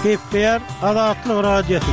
Kepler Azatlyk Radiosu.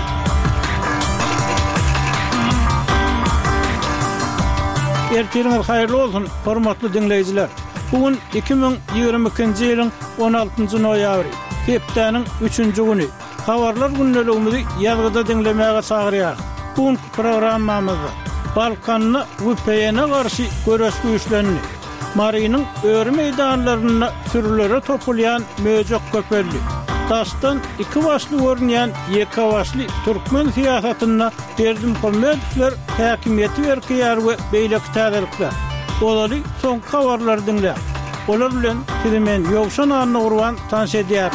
Ertiriniz hayırlı olsun, hormatly dinleyijiler. Bugün 2022-nji ýylyň 16-njy noýabry, hepdeniň 3-nji güni. Habarlar günneligimizi ýazgyda dinlemäge çagyrýar. Bu programmamyzda Balkanyny WPN-e garşy göreş güýçlerini, Marynyň öýre meýdanlaryna sürülere topulýan möjek köpelli, daşdan iki başly görünýän ýeka başly türkmen siýasatyna Berdim Kolmedowler häkimiýeti berýär we beýleki täzelikler. Olary soňky habarlar dinle. Olar bilen men ýogşan anyny urwan tanış edýär.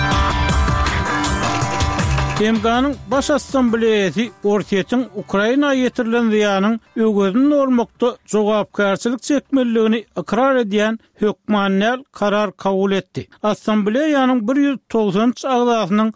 Demganyň baş assambleýasy Ortiýetiň Ukrainaga ýetirilen ziýanyň öwgözünden olmakda jogapkarçylyk çekmeligini ikrar edýän hökmannel karar kabul etdi. Assambleýanyň 190 agzasynyň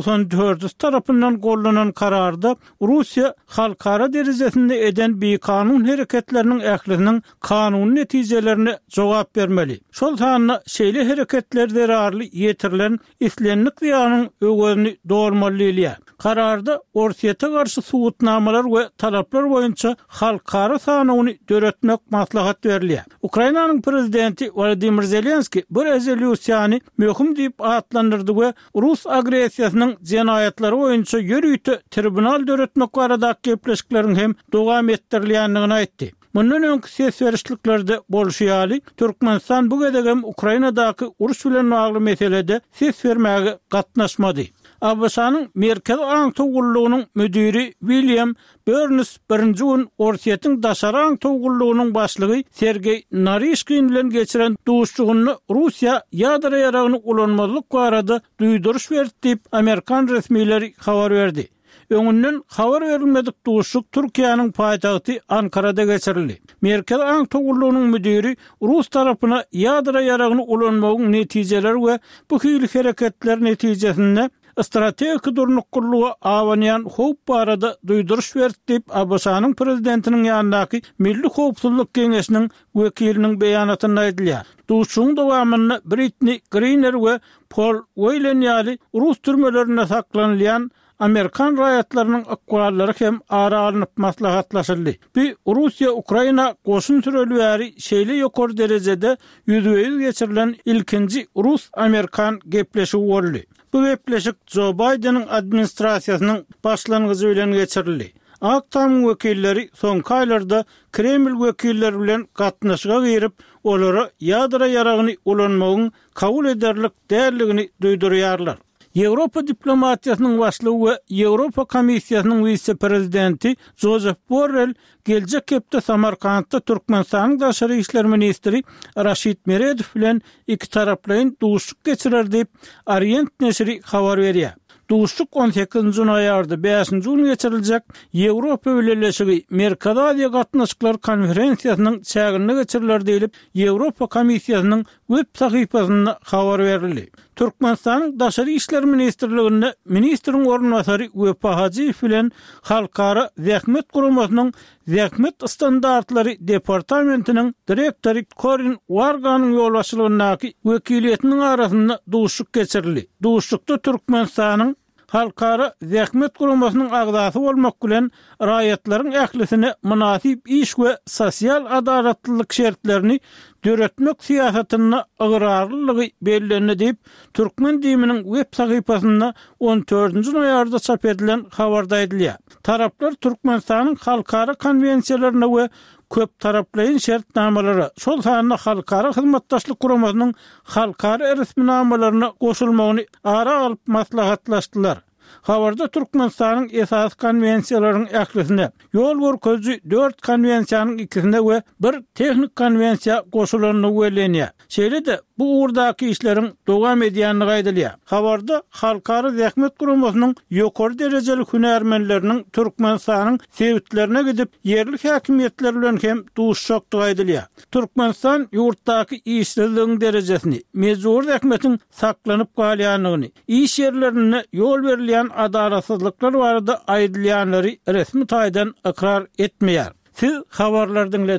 94 tarapyndan gollanan kararda Russiýa halkara derejesinde eden bir kanun hereketlerinin ählisiniň kanun netijelerini jogap bermeli. Şol sanyna şeýle hereketler zerarly ýetirilen islenlik ziýanyň öwgözüni dolmaly. Kararda Ortiýete garşy suwutnamalar we talaplar boýunça halkara sanawyny döretmek maslahat berilýär. Ukrainanyň prezidenti Volodymyr Zelenski bu rezolýusiýany möhüm diýip atlandyrdy we Rus agresiýasynyň jenayatlary boýunça ýörüýte tribunal döretmek barada gepleşiklerin hem dowam etdirilýändigini aýtdy. Mundan öňki ses berişliklerde bolşýaly Türkmenistan bu gedegem Ukrainadaky uruş bilen bagly meselede ses bermäge gatnaşmady. Abasanyň Merkez Aň Togullugynyň müdiri William Burns birinji gün Ortiýetiň daşary aň togullugynyň başlygy Sergey Narishkin bilen geçiren duşçugyny Russiýa ýadra ýaragyny ulanmazlyk barada duýduruş berdi diýip Amerikan resmiýetleri habar berdi. Öňünden habar berilmedik duşçuk Türkiýanyň paýtagty Ankarada geçirildi. Merkez Aň Togullugynyň müdiri Rus tarapyna ýadra ýaragyny ulanmagyň netijeleri we bu hili hereketler netijesinde strategik durnukluğa awanyan howp barada duýduruş berdi diýip Abasanyň prezidentiniň ýanyndaky Milli Howpsuzlyk Geňeşiniň wekiliniň beýanatyna aýdylýar. Duşçuň dowamyny Britney Griner we Paul Whelan ýaly Rus türmelerine saklanýan Amerikan raýatlarynyň akwallary hem ara alınıp maslahatlaşyldy. Bir Russiýa Ukraina goşun türelýäri şeýle ýokary derejede ýüzüňiz geçirilen ilkinji Rus-Amerikan gepleşigi boldy. Bu gepleşik Joe Biden'ın administrasiýasynyň başlangyjy bilen geçirildi. Aktam wekilleri soňky aýlarda Kreml wekilleri bilen gatnaşyga girip, olara ýadra ýaragyny ulanmagyň kabul ederlik dälligini duýdurýarlar. Ýewropa diplomatiýasynyň başlygy we Ýewropa Komissiýasynyň vice-prezidenti Josep Borrell geljek hepde Samarkandda Türkmenistanyň daşary işler ministri Raşid Meredow bilen iki taraplyň duşuk geçirer diýip Orient neşri habar berýär. Duşuk 18-nji noýabrda 5-nji gün geçiriljek Ýewropa Birleşigi Merkez Aziýa gatnaşyklar konferensiýasynyň çägine geçiriler diýilip Ýewropa Komissiýasynyň web sahypasynda habar berildi. Türkmenistanyň daşary işler ministrliginde ministriň ornwasary Wepa Hacıyew bilen halkara zähmet guramasynyň zähmet standartlary departamentiniň direktori Corin Warganyň ýolbaşçylygyndaky wekiliýetiniň arasynda duşuk geçirildi. Duşukda Türkmenistanyň halkara zähmet guramasynyň agdasy bolmak bilen raýatlaryň ählisine münasip iş we sosial adalatlyk şertlerini döretmek siýasatyna ygyrarlygy bellendi diýip Türkmen diýiminiň web sahypasynda 14-nji noýabryda çap edilen habarda aýdylýar. Taraplar Türkmenistanyň halkara konwensiýalaryna we köp taraplyň şertnamalary, şol sanyna halkara hyzmatdaşlyk guramasynyň halkara resminamalaryna goşulmagyny ara alyp maslahatlaşdylar. Habarda Türkmenistanyň esas konwensiýalarynyň ählisine ýol görkezji 4 konwensiýanyň ikisinde we bir tehnik konwensiýa goşulanyny wellenýär. Şeýle-de bu urdaky işleriň dowam edýändigi aýdylýar. Habarda halkara zähmet guramasynyň ýokary derejeli hünärmenleriniň Türkmenistanyň sebitlerine gidip yerlik häkimiýetler bilen hem duşşakdygy aýdylýar. Türkmenistan ýurtdaky işsizligiň derejesini, mejbur zähmetiň saklanyp galýanlygyny, iş yerlerine ýol berilýän adalatsızlıklar barada aýdylýanlary resmi taýdan ikrar etmeýär. Siz habarlar dinlediniz.